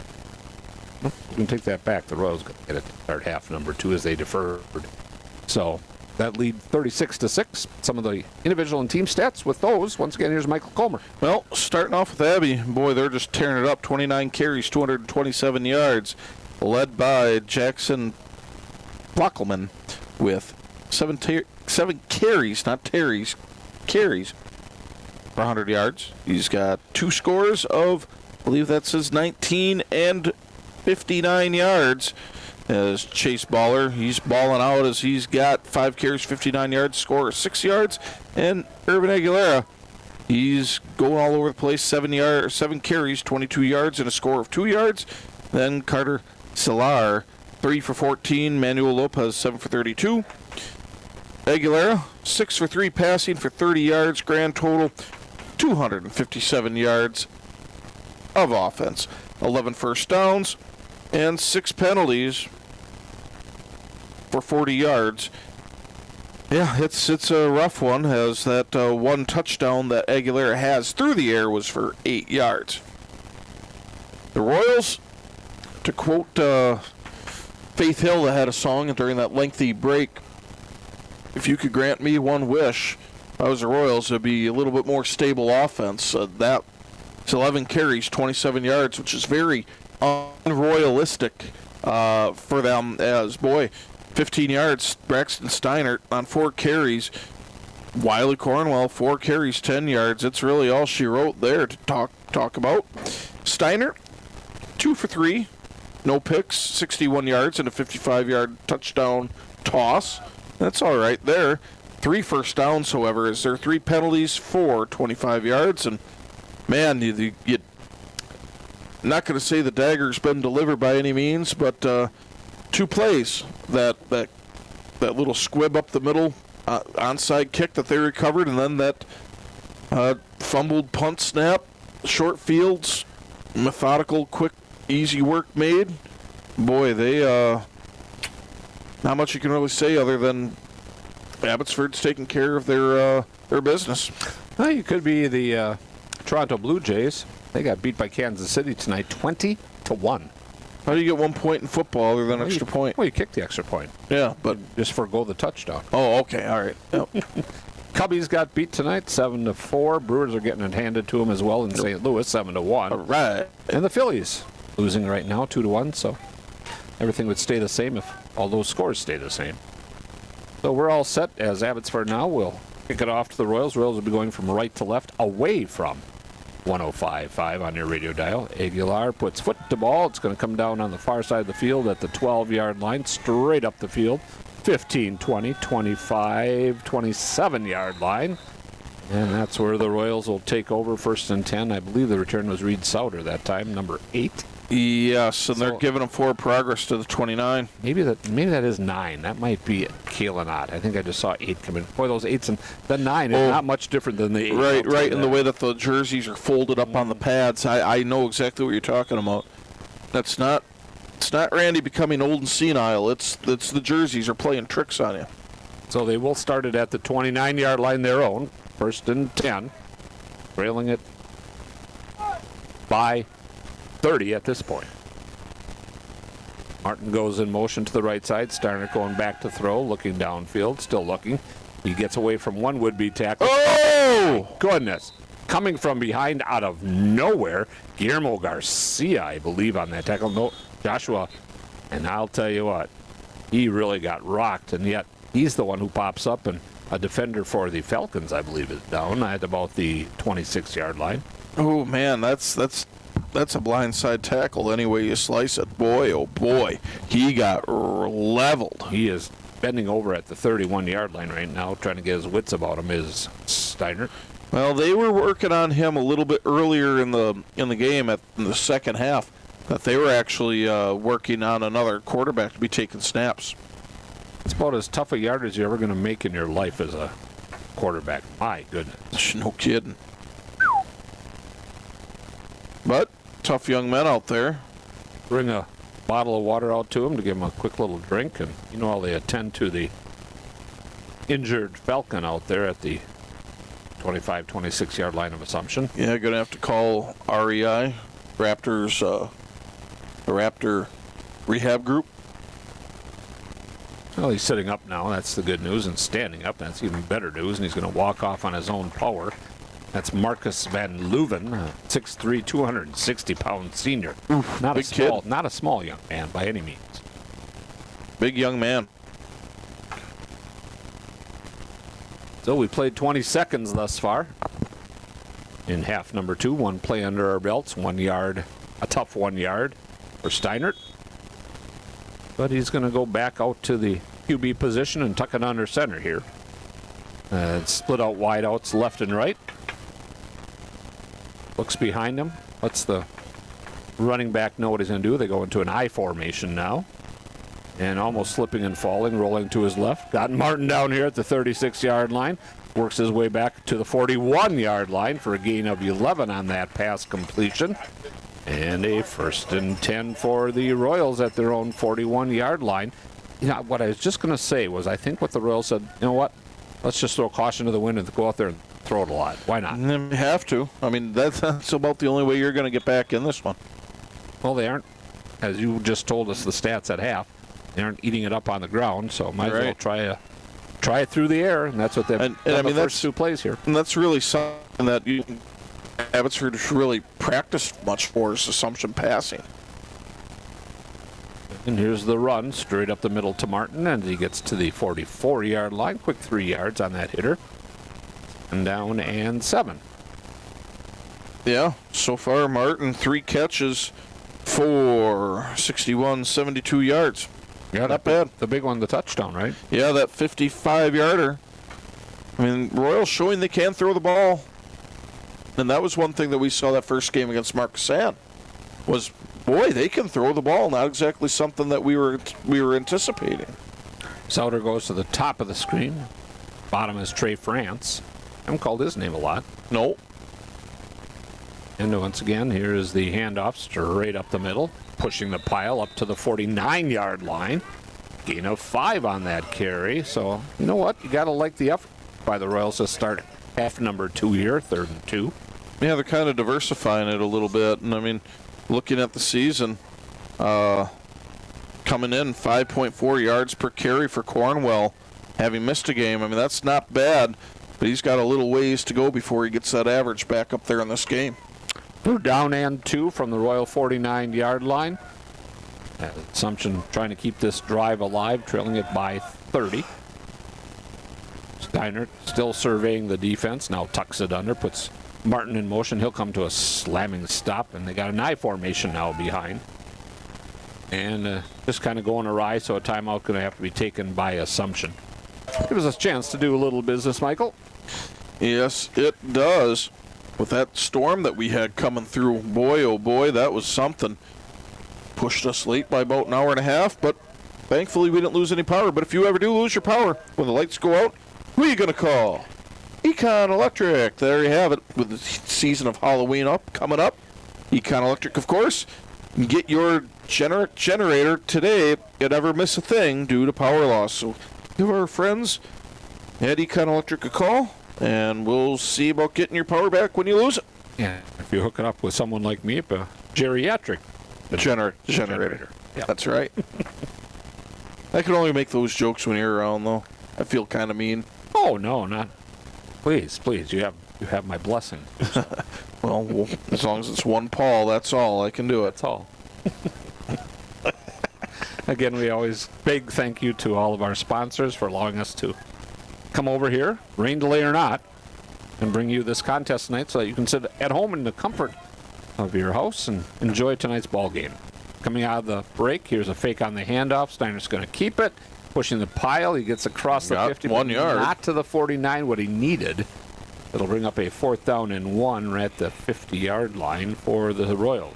we can take that back. The Royals going to get it to start half number 2 as they deferred. So that lead 36-6. Some of the individual and team stats with those. Once again, here's Michael Comer. Well, starting off with Abbey, boy, they're just tearing it up. 29 carries, 227 yards, led by Jackson Flockelman with 7 carries, not Terry's, carries for 100 yards. He's got 2 scores of, I believe that says 19 and 59 yards. As Chase Bowler, he's balling out as he's got 5 carries, 59 yards, score of 6 yards. And Urban Aguilera, he's going all over the place, 7 carries, 22 yards, and a score of 2 yards. Then Carter Solar, 3 for 14. Manuel Lopez, 7 for 32. Aguilera, 6 for 3 passing for 30 yards, grand total 257 yards of offense. 11 first downs and 6 penalties for 40 yards. Yeah, it's a rough one, as that one touchdown that Aguilera has through the air was for 8 yards. The Royals, to quote Faith Hill that had a song during that lengthy break, if you could grant me one wish, if I was the Royals, it'd be a little bit more stable offense. That's 11 carries, 27 yards, which is very unroyalistic for them, as, boy, 15 yards, Braxton Steiner on 4 carries. Wiley Cornwell, 4 carries, 10 yards. It's really all she wrote there to talk about. Steiner, 2 for 3, no picks, 61 yards, and a 55-yard touchdown toss. That's all right there. 3 first downs, however, as there are 3 penalties for 25 yards. And, man, you not going to say the dagger's been delivered by any means, but 2 plays. That little squib up the middle onside kick that they recovered, and then that fumbled punt snap, short fields, methodical, quick, easy work made. Boy, they not much you can really say other than Abbotsford's taking care of their business. Well, you could be the Toronto Blue Jays. They got beat by Kansas City tonight, 20-1. How do you get 1 point in football other than extra point? Well, you kick the extra point. Yeah, but just forgo the touchdown. Oh, okay, all right. Yep. Cubbies got beat tonight, 7-4. Brewers are getting it handed to them as well in St. Louis, 7-1. All right. And the Phillies losing right now, 2-1. So everything would stay the same if all those scores stay the same. So we're all set as Abbotsford now will kick it off to the Royals. Royals will be going from right to left away from 105.5 on your radio dial. Aguilar puts foot to ball. It's going to come down on the far side of the field at the 12-yard line, straight up the field. 15, 20, 25, 27-yard line. And that's where the Royals will take over 1st and 10. I believe the return was Reed Souter that time, number 8. Yes, and they're giving him forward progress to the 29. Maybe that is 9. That might be Kalenot. I think I just saw 8 come in. Boy, those 8s and the 9 is not much different than the 8. Right, in the way that the jerseys are folded up on the pads. I know exactly what you're talking about. It's not Randy becoming old and senile. It's the jerseys are playing tricks on you. So they will start it at the 29-yard line, their own. 1st and 10. Trailing it by 30 at this point. Martin goes in motion to the right side. Steiner going back to throw, looking downfield, still looking. He gets away from one would-be tackle. Oh! Goodness. Coming from behind out of nowhere, Guillermo Garcia, I believe, on that tackle. No, Joshua. And I'll tell you what, he really got rocked, and yet he's the one who pops up, and a defender for the Falcons, I believe, is down at about the 26-yard line. Oh, man, that's a blindside tackle any way you slice it. Boy, oh boy, he got leveled. He is bending over at the 31-yard line right now, trying to get his wits about him, is Steiner. Well, they were working on him a little bit earlier in the game in the second half, that they were actually working on another quarterback to be taking snaps. It's about as tough a yard as you're ever going to make in your life as a quarterback. My goodness. No kidding. But tough young men out there. Bring a bottle of water out to him to give him a quick little drink, and you know how they attend to the injured Falcon out there at the 25, 26-yard line of Assumption. Yeah, going to have to call REI, Raptors, the Raptor Rehab Group. Well, he's sitting up now. That's the good news. And standing up, that's even better news. And he's going to walk off on his own power. That's Marcus Van Leuven, 6'3", 260-pound senior. Oof, not big a kid. Not a small young man by any means. Big young man. So we played 20 seconds thus far. In half number 2, one play under our belts, 1 yard, a tough 1 yard for Steinert. But he's going to go back out to the QB position and tuck it under center here. Split out wide outs left and right. Looks behind him. Lets the running back know what he's going to do. They go into an I formation now. And almost slipping and falling, rolling to his left. Got Martin down here at the 36-yard line. Works his way back to the 41-yard line for a gain of 11 on that pass completion. And a 1st and 10 for the Royals at their own 41-yard line. You know, what I was just going to say was I think what the Royals said, you know what, let's just throw caution to the wind and go out there and throw it a lot. Why not? You have to. I mean, that's about the only way you're going to get back in this one. Well, they aren't, as you just told us the stats at half, they aren't eating it up on the ground, so might as well try it through the air, and that's what they've done the first 2 plays here. And that's really something that Abbotsford has really practiced much for, is Assumption passing. And here's the run, straight up the middle to Martin, and he gets to the 44-yard line. Quick 3 yards on that hitter. And down and 7. Yeah, so far Martin, 3 catches for 61, 72 yards. Yeah, not bad. The big one, the touchdown, right? Yeah, that 55-yarder. I mean, Royals showing they can throw the ball. And that was one thing that we saw that first game against Marquessan, was, boy, they can throw the ball. Not exactly something that we were anticipating. Souter goes to the top of the screen. Bottom is Trey France. I haven't called his name a lot. No. And once again, here is the handoff straight up the middle, pushing the pile up to the 49-yard line. Gain of 5 on that carry. So, you know what? You got to like the effort by the Royals to start half number 2 here, 3rd and 2. Yeah, they're kind of diversifying it a little bit. And, I mean, looking at the season, coming in 5.4 yards per carry for Cornwell, having missed a game. I mean, that's not bad, but he's got a little ways to go before he gets that average back up there in this game. We're down and 2 from the Royal 49-yard line. Assumption trying to keep this drive alive, trailing it by 30. Steiner still surveying the defense, now tucks it under, puts Martin in motion. He'll come to a slamming stop, and they got an I formation now behind. And just kind of going awry, so a timeout going to have to be taken by Assumption. Gives us a chance to do a little business, Michael. Yes, it does. With that storm that we had coming through, boy, oh boy, that was something. Pushed us late by about an hour and a half, but thankfully we didn't lose any power. But if you ever do lose your power, when the lights go out, who are you going to call? Econ Electric. There you have it, with the season of Halloween coming up. Econ Electric, of course. You can get your generic generator today if you ever miss a thing due to power loss. So give our friends at Econ Electric a call, and we'll see about getting your power back when you lose it. Yeah, if you hook it up with someone like me, a geriatric generator. Yeah. That's right. I can only make those jokes when you're around, though. I feel kind of mean. Oh, no, not. Please, you have my blessing. Well, as long as it's one Paul, that's all. I can do it. That's all. Again, we always big thank you to all of our sponsors for allowing us to come over here, rain delay or not, and bring you this contest tonight so that you can sit at home in the comfort of your house and enjoy tonight's ball game. Coming out of the break, here's a fake on the handoff. Steiner's going to keep it, pushing the pile. He gets across the 50, 1 yard. Not to the 49, what he needed. It'll bring up a 4th down and 1 right at the 50-yard line for the Royals.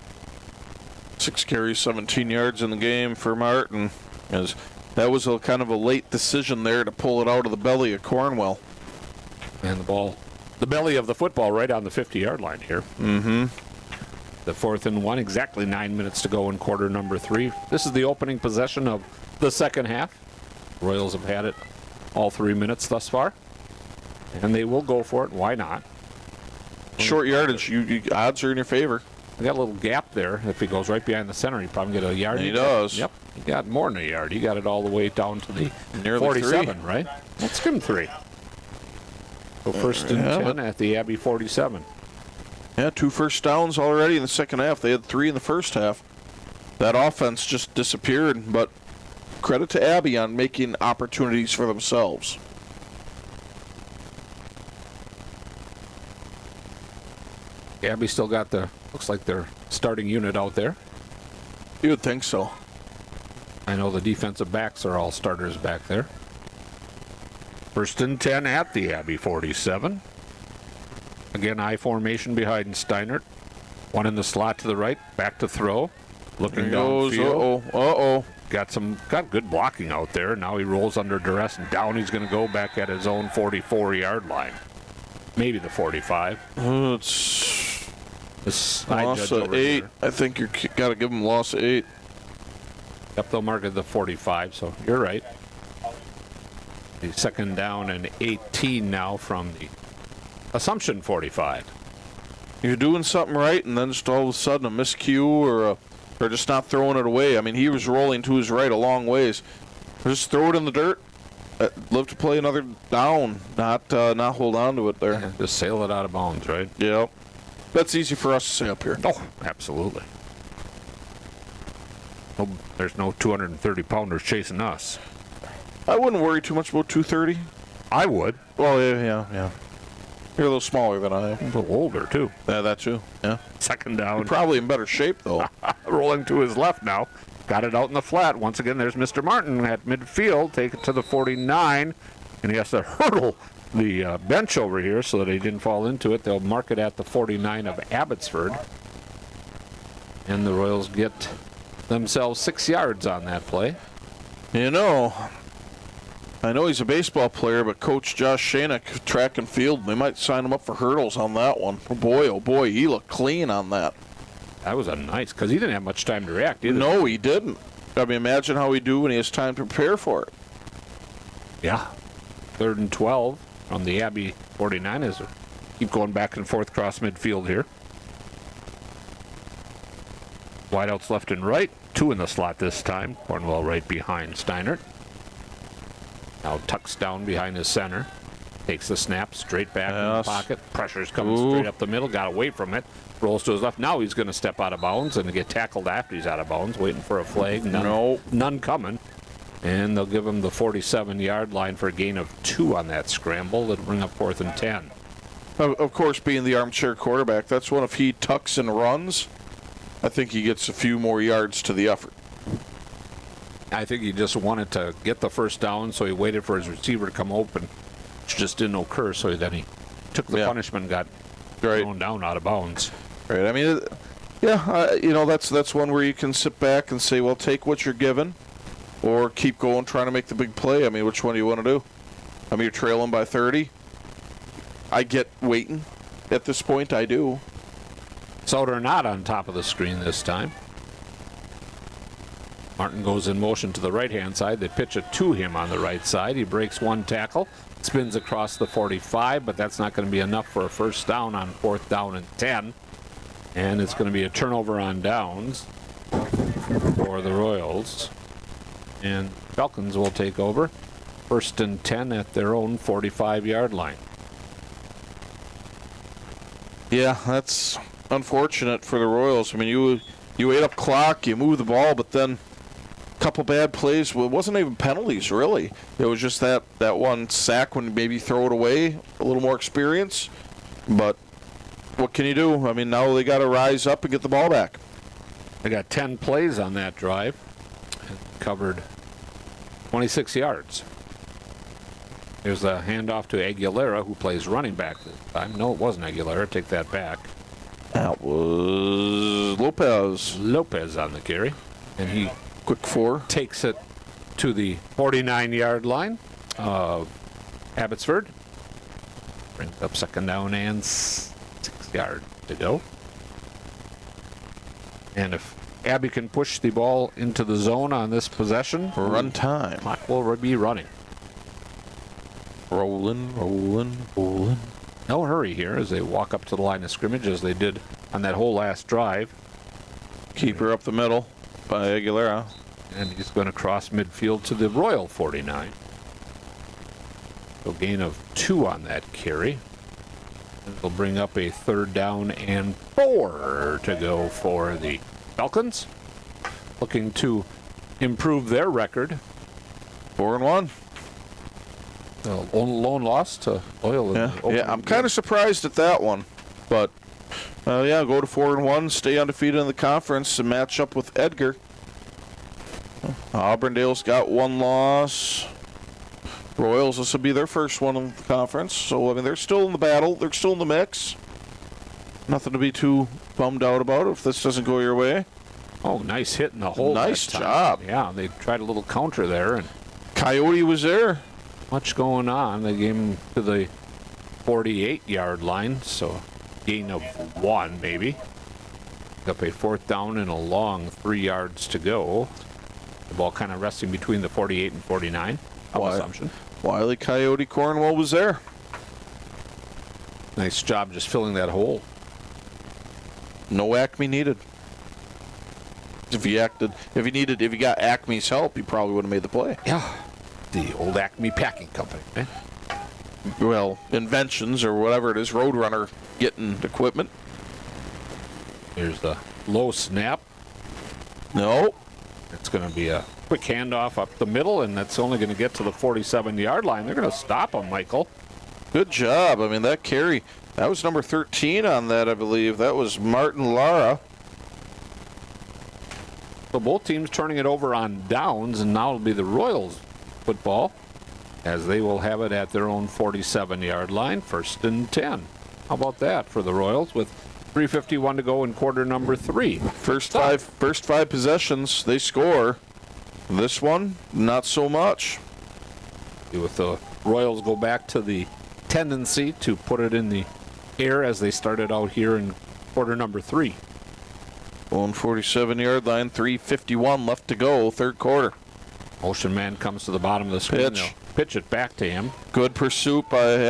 6 carries, 17 yards in the game for Martin. As that was a kind of a late decision there to pull it out of the belly of Cornwell. And the belly of the football right on the 50-yard line here. Mm-hmm. The 4th and 1, exactly 9 minutes to go in quarter number 3. This is the opening possession of the second half. Royals have had it all 3 minutes thus far. And they will go for it. Why not? Short yardage, you odds are in your favor. I got a little gap there. If he goes right behind the center, he probably get a yard. And he does. Yep. He got more than a yard. He got it all the way down to the nearly 47, 3. right? Let's give him 3. So first and 10 at the Abbey 47. Yeah, 2 first downs already in the second half. They had 3 in the first half. That offense just disappeared, but credit to Abbey on making opportunities for themselves. Abbey still got looks like their starting unit out there. You would think so. I know the defensive backs are all starters back there. First and 10 at the Abbey 47. Again, I formation behind Steinert. One in the slot to the right, back to throw. Looking downfield. Uh-oh. Got good blocking out there. Now he rolls under duress, and down he's going to go back at his own 44-yard line. Maybe the 45. It's loss of 8. Here. I think you got to give him loss of 8. Yep, they'll mark it the 45, so you're right. The second down and 18 now from the Assumption 45. You're doing something right, and then just all of a sudden a miscue or just not throwing it away. I mean, he was rolling to his right a long ways. Just throw it in the dirt. Live to play another down, not hold on to it there. Yeah, just sail it out of bounds, right? Yeah. That's easy for us to say up here. Oh, absolutely. Oh, there's no 230-pounders chasing us. I wouldn't worry too much about 230. I would. Well, yeah. You're a little smaller than I am. A little older, too. Yeah, that too. Yeah. Second down. You're probably in better shape, though. Rolling to his left now. Got it out in the flat. Once again, there's Mr. Martin at midfield. Take it to the 49. And he has to hurdle the bench over here so that he didn't fall into it. They'll mark it at the 49 of Abbotsford. And the Royals get themselves 6 yards on that play. You know, I know he's a baseball player, but Coach Josh Shanek, track and field, they might sign him up for hurdles on that one. Oh boy, he looked clean on that. That was a nice, because he didn't have much time to react either. No, he didn't. I mean, imagine how he'd do when he has time to prepare for it. Yeah. 3rd and 12 from the Abbey 49 as we keep going back and forth across midfield here. Wideouts left and right. 2 in the slot this time. Cornwell right behind Steinert. Now tucks down behind his center. Takes the snap straight back in the Yes. pocket. Pressure's coming Ooh. straight up the middle. Got away from it. Rolls to his left. Now he's going to step out of bounds and get tackled after he's out of bounds, waiting for a flag. None coming. And they'll give him the 47-yard line for a gain of 2 on that scramble. That'll bring up 4th and 10. Of course, being the armchair quarterback, that's one if he tucks and runs, I think he gets a few more yards to the effort. I think he just wanted to get the first down, so he waited for his receiver to come open, which just didn't occur. So then he took the punishment and got thrown down out of bounds. Right. I mean, that's one where you can sit back and say, well, take what you're given, or keep going trying to make the big play. I mean, which one do you want to do? I mean, you're trailing by 30. I get waiting at this point. I do. Soder not on top of the screen this time. Martin goes in motion to the right-hand side. They pitch it to him on the right side. He breaks one tackle, spins across the 45, but that's not going to be enough for a first down on 4th down and 10. And it's going to be a turnover on downs for the Royals. And Falcons will take over. 1st and 10 at their own 45-yard line. Yeah, that's unfortunate for the Royals. I mean, you ate up clock, you moved the ball, but then a couple bad plays. Well, it wasn't even penalties, really. It was just that one sack when maybe throw it away, a little more experience. But what can you do? I mean, now they got to rise up and get the ball back. They got 10 plays on that drive and covered 26 yards. Here's a handoff to Aguilera, who plays running back this time. No, it wasn't Aguilera. Take that back. That was Lopez. Lopez on the carry. And he quick 4 takes it to the 49-yard line of Abbotsford. Brings up 2nd down and 6 yards to go. And if Abby can push the ball into the zone on this possession, run time. Clock will be running. Rolling. No hurry here as they walk up to the line of scrimmage as they did on that whole last drive. Keeper up the middle by Aguilera. And he's going to cross midfield to the Royal 49. So gain of 2 on that carry. And it'll bring up a 3rd down and 4 to go for the Falcons. Looking to improve their record. 4-1. Lone loss to Loyal. Yeah, I'm kind of surprised at that one. But, go to 4-1, stay undefeated in the conference, and match up with Edgar. Auburndale's got 1 loss. Royals, this will be their first one in the conference. So, I mean, they're still in the battle. They're still in the mix. Nothing to be too bummed out about if this doesn't go your way. Oh, nice hit in the hole. Nice that time. job. Yeah, they tried a little counter there. And Coyote was there. Much going on. They gave him to the 48-yard line, so gain of 1 maybe. Up a 4th down and a long 3 yards to go. The ball kind of resting between the 48 and 49. Assumption. Wile E. Coyote Cornwell was there. Nice job just filling that hole. No Acme needed. If he got Acme's help, he probably would have made the play. Yeah. The old Acme Packing Company. Eh? Well, inventions or whatever it is, Roadrunner getting equipment. Here's the low snap. No. It's going to be a quick handoff up the middle, and that's only going to get to the 47-yard line. They're going to stop him, Michael. Good job. I mean, that carry, that was number 13 on that, I believe. That was Martin Lara. So both teams turning it over on downs, and now it'll be the Royals football, as they will have it at their own 47-yard line, 1st and 10. How about that for the Royals with 3:51 to go in quarter number 3? First five possessions, they score. This one, not so much. With the Royals go back to the tendency to put it in the air as they started out here in quarter number 3. On 47-yard line, 3:51 left to go, 3rd quarter. Motion man comes to the bottom of the screen. Pitch. They'll pitch it back to him. Good pursuit by